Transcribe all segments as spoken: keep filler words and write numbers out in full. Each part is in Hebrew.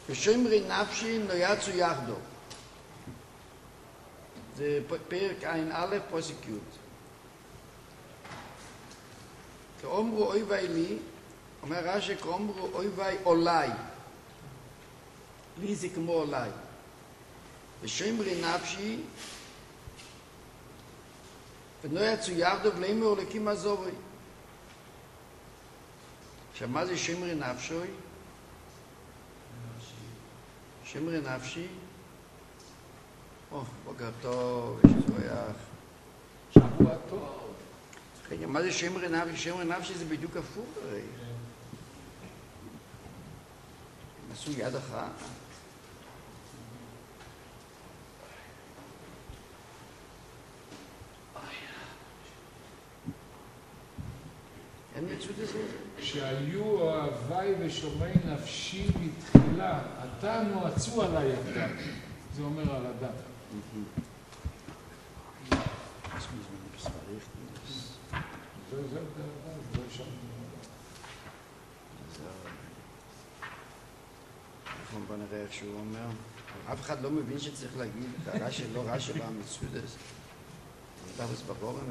ושומרי נפשי לא יצאו יחדו. זה פרק עין א' פוסק י'. כאומרו אויבי לי, אומר רש"י, כאומרו אויבי אולי. לי זה כמו אולי. ושומרי נפשי ולא יצאו יחדו ולאמרו אלוקים עזובי. עכשיו, מה זה שמרי נפשוי? שמרי נפשי? או, בוקר טוב, יש זויח. שבוע טוב. רגע, מה זה שמרי נפשי? שמרי נפשי זה בדיוק הפוך הרי. הם עשו יד אחת. אין מצוות לזה? שהיו אוהבי ושומרי נפשי בתחילה, אתה נועצו עלי יחדיו. זה אומר על הדת. זה זה זה שם. בוא נראה איך שהוא אומר. אף אחד לא מבין שצריך להגיד את הרש"י, לא רש"י במצוות הזה. זה דבס בגורן.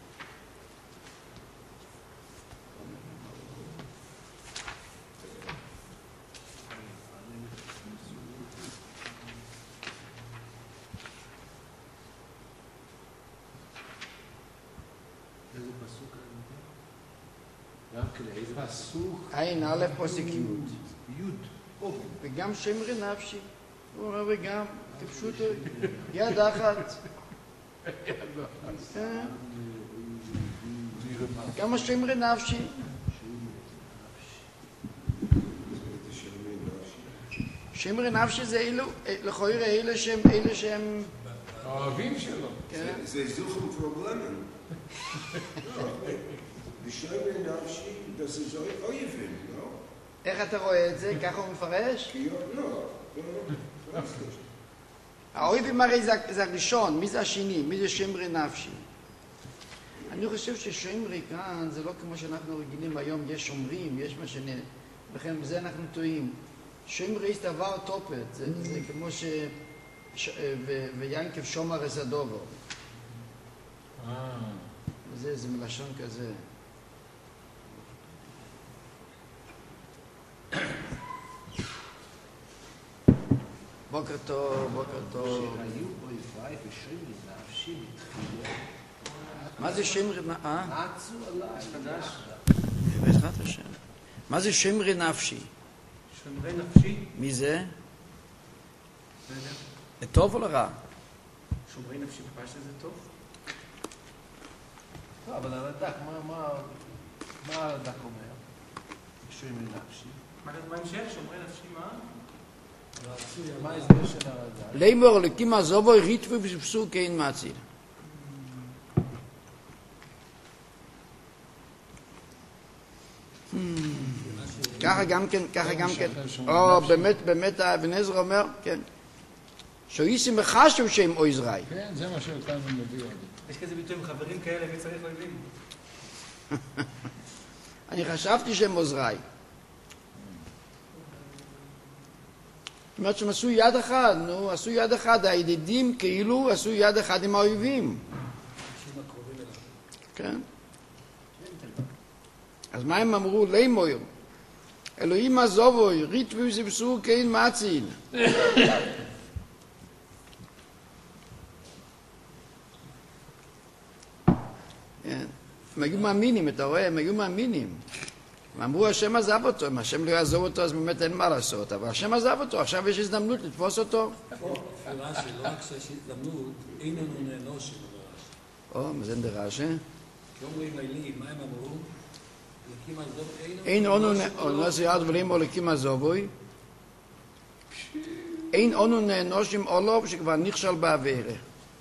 פסוק עין א' פוסק י'. י' וגם שמרי נפשי. הוא אומר וגם, תפשוט יד אחת. גם השמרי נפשי. שמרי נפשי זה אילו, לכאורה אלה שהם, אלה שהם... האוהבים שלו. זה זוכם פרובלמן. בשמרי נפשי, das ist אויבים, לא? איך אתה רואה את זה? ככה הוא מפרש? לא, לא. האויבים הרי זה הראשון, מי זה השני? מי זה שמרי נפשי? אני חושב ששמרי כאן זה לא כמו שאנחנו רגילים היום, יש שומרים, יש מה שנ... לכן בזה אנחנו טועים. שמרי זה דבר טופת, זה, זה כמו ש... ש... ו... ויינקב שומר אסדובו. זה, זה מלשון כזה. בוקר טוב, בוקר טוב. שהיו אויבי ושומרי נפשי בתחילה. מה זה שמרי נפשי? אה? נעצו עליי. בעזרת השם. מה זה שמרי נפשי? שומרי נפשי? מי זה? זה טוב או לרע? שומרי נפשי פרש זה טוב? לא, אבל על הדק, מה הדק אומר? שומרי נפשי. מה המשך? שומרי נפשי מה? מה ההסבר של הרד"ק? לאמור אלוקים עזובו ריטבו בפסוק אין מציל. ככה גם כן, ככה גם כן. או, באמת, באמת, אבן עזרא אומר, כן. שאיסים מחשב שהם עוזרי. כן, זה מה שאותנו מביא עוד. יש כזה ביטוי עם חברים כאלה, מי צריך להבין? אני חשבתי שהם עוזרי. זאת אומרת שהם עשו יד אחד, נו, עשו יד אחד, הידידים כאילו עשו יד אחד עם האויבים. כן? אז מה הם אמרו? לאמור, אלוהים עזובו, ריטבו ובסור כאין מציל. הם היו מאמינים, אתה רואה? הם היו מאמינים. הם אמרו, השם עזב אותו, אם השם לא יעזוב אותו, אז באמת אין מה לעשות, אבל השם עזב אותו, עכשיו יש הזדמנות לתפוס אותו. רש"י, לא רק שיש הזדמנות, אין לנו נאנושים. או, מה זה דרש"י? כי אומרים לי, מה הם אמרו? אין אונו נאנושים, יד ולאמור אלוקים עזובוי. אין אונו נאנושים אולוב שכבר נכשל בעבירה.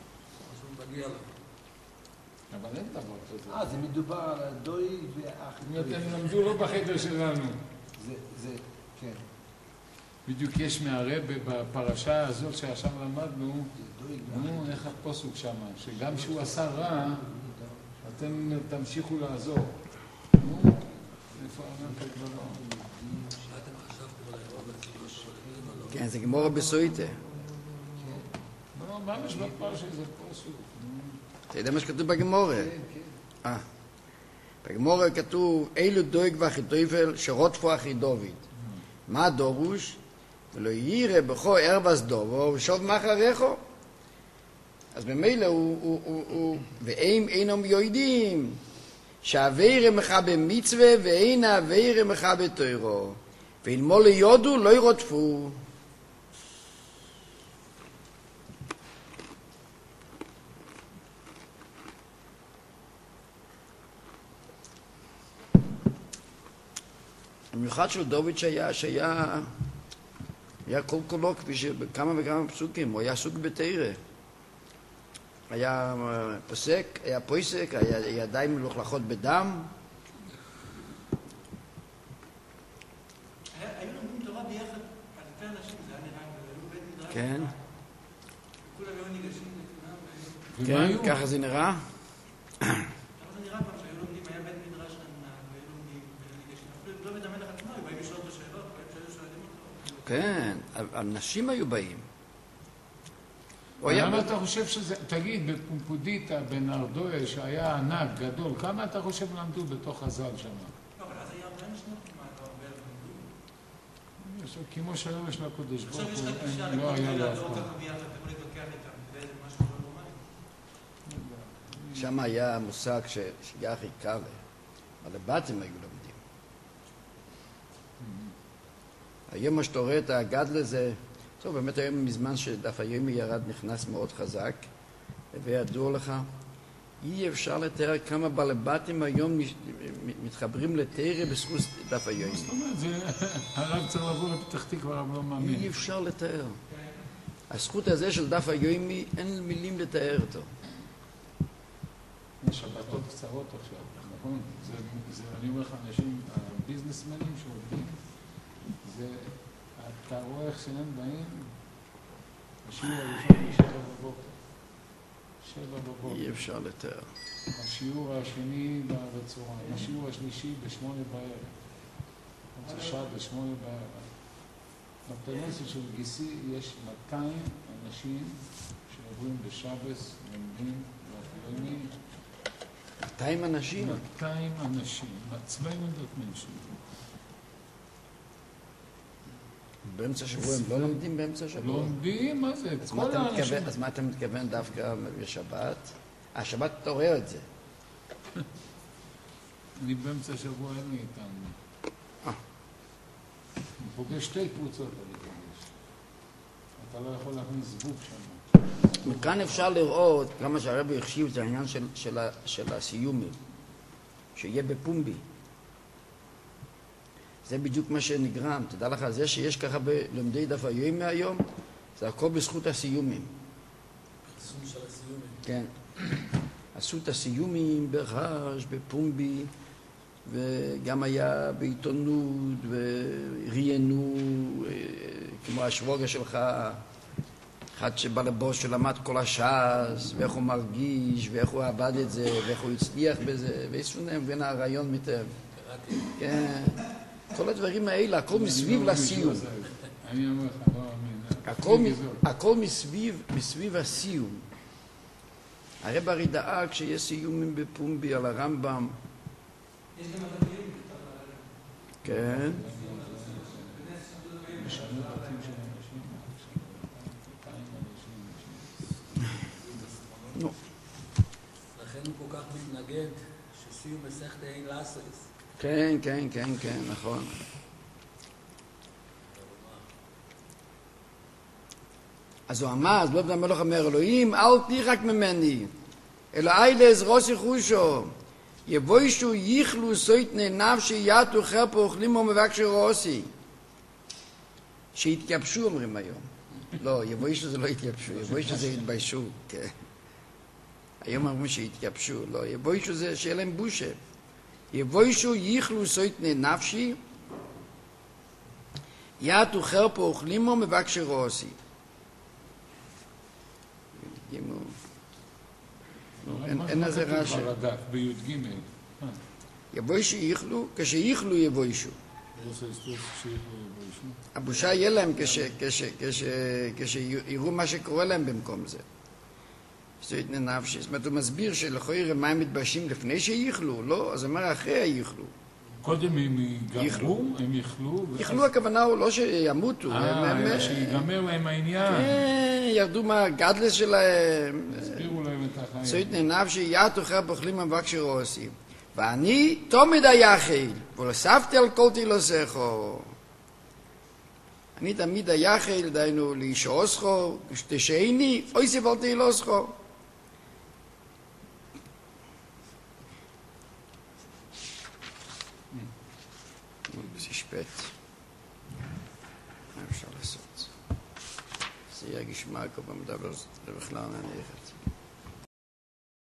אבל אין דבר כזה. אה, זה מדובר על הדוי והאח. אתם למדו לא בחדר שלנו. זה, זה, כן. בדיוק יש מהרבה בפרשה הזאת שעכשיו למדנו, נו, איך הפוסוק שם, שגם שהוא עשה רע, אתם תמשיכו לעזור. נו, איפה אמרת כבר לא? שאתם חשבתם על האירוע בצלוש, כן, זה גמורה בסויטה. לא, ממש בפרשה זה פסוק. אתה יודע מה שכתוב בגמורה? אה. בגמורה כתוב, אילו דויג ואחיתויפל שרוטפו אחי דוד. מה הדורוש? ולא יראה בכו ארבס דובו ושוב מאחריכו. אז במילא הוא, הוא, הוא, הוא, ואם אינם יודעים שהאווירה מחה במצווה ואין האווירה מחה בתוירו. ואילמו לא יודו לא ירודפו. במיוחד של דוד שהיה, שהיה היה כל כולו כפי שבכמה וכמה פסוקים, הוא היה עסוק בתורה. היה פוסק, היה פויסק, היה ידיים מלוכלכות בדם. היו לומדים תורה ביחד, אלפי אנשים, זה היה נראה, והיו בית מדרש. כן. כולם היו ניגשים לכולם. כן, ככה זה נראה. ככה זה נראה פעם שהיו לומדים, היה בית מדרש ענק, והיו לומדים, והיו ניגשים. אפילו דוד המלך עצמו, היו באים לשאול אותו שאלות, והיו שואלים אותו. כן, אנשים היו באים. למה אתה חושב שזה, תגיד, בפומפודיטה, בנרדויה, שהיה ענק, גדול, כמה אתה חושב למדו בתוך הזל שם? לא, אבל אז היה הרבה אנשים כמעט, לא הרבה למדו. כמו שהיום יש לקודש ברוך עכשיו יש לך קשה, הוא, לא היה לו אף לא פעם. ככה ביחד, אתה יכול להתווכח איתם, זה משהו לא נורמלי. שם היה מושג שיחי קאלה, אבל לבתים היו לומדים. היום מה שאתה רואה את הגדל הזה, טוב, באמת היום מזמן שדף היומי ירד נכנס מאוד חזק, וידוע לך, אי אפשר לתאר כמה בעלבתים היום מתחברים לתארה בזכות דף היומי. זאת אומרת, הרב צריך לבוא לפתח תקווה, הרב לא מאמין. אי אפשר לתאר. הזכות הזה של דף היומי, אין מילים לתאר אותו. יש שבתות קצרות עכשיו, נכון? זה, זה, אני אומר לך, אנשים, הביזנסמנים שעובדים, זה, אתה רואה איך שהם באים, השיעור הראשון בשבע בבוקר. שבע בבוקר. אי אפשר לתאר. השיעור השני בצהריים, השיעור השלישי בשמונה בערב. זה שעה בשמונה בערב. בפרנסה של גיסי יש מאתיים אנשים שעוברים בשבס, לומדים, ואפילו מאתיים אנשים? מאתיים אנשים, צבעים עדות מנשים. באמצע שבוע הם לא לומדים באמצע שבוע? לומדים, מה זה? כל האנשים. אז מה אתה מתכוון דווקא בשבת? השבת אתה רואה את זה. אני באמצע שבוע אין לי איתם. אני פוגש שתי קבוצות אני פוגש. אתה לא יכול להכניס זבוב שם. מכאן אפשר לראות כמה שהרבי החשיב את העניין של, של, של הסיומים, שיהיה בפומבי. זה בדיוק מה שנגרם. תדע לך, זה שיש ככה בלומדי דף היומי היום, זה הכל בזכות הסיומים. חיסון של הסיומים. כן. עשו את הסיומים ברעש, בפומבי, וגם היה בעיתונות, וראיינו, כמו השבוגה שלך, אחד שבא לבוס שלמד כל הש"ס, ואיך הוא מרגיש, ואיך הוא עבד את זה, ואיך הוא הצליח בזה, ויש להם בין הרעיון מטב. קראתי. כן. כל הדברים האלה, הכל מסביב לסיום. אני אומר לך, לא אמין. הכל מסביב, מסביב הסיום. הרב הרי דאג שיש סיומים בפומבי על הרמב"ם. יש גם הדברים בתוך הרעיון. כן. משנה בתים של אנשים, מאתיים אנשים. נו. לכן הוא כל כך מתנגד שסיום מסכת אין לאסס. כן, כן, כן, כן, נכון. אז הוא אמר, אז לא בן המלך אומר, אלוהים, אל תרחק ממני, אלא איילס רוסי חושו, יבוישו ייחלו סויטני נפשי יתו חרפו אוכלים ומבקשי רוסי. שהתייבשו אומרים היום. לא, יבוישו זה לא התייבשו, יבוישו זה התביישו, כן. היום אומרים שהתייבשו, לא, יבוישו זה שיהיה להם בושה. יבוישו ייחלו סויטני נפשי יתו חרפו אוכלים ומבקשי רוסי. אין לזה רש"י. בי"ג. יבוישו ייחלו, כשיחלו יבוישו. שיחלו יבוישו. הבושה יהיה להם כשיראו מה שקורה להם במקום זה. זאת אומרת, הוא מסביר שלכאורה מה הם מתביישים לפני שיכלו, לא? אז הוא אומר אחרי היכלו. קודם הם יגמרו, הם יכלו. יכלו הכוונה הוא לא שימותו. אה, אלא שיגמר להם העניין. כן, ירדו מהגדלס שלהם. הסבירו להם את החיים. זאת ננפשי יד תוכל בוחלים המבקשי רועסים. ואני תומד היחיל, ולספתי על כל תילוסךו. אני תמיד היחיל, דיינו לישעוסכו, שתשעיני, אוי סיבל תילוסכו. זה שפט. מה אפשר לעשות? זה יהיה גשמע כל פעם מדבר, זה בכלל נניחת.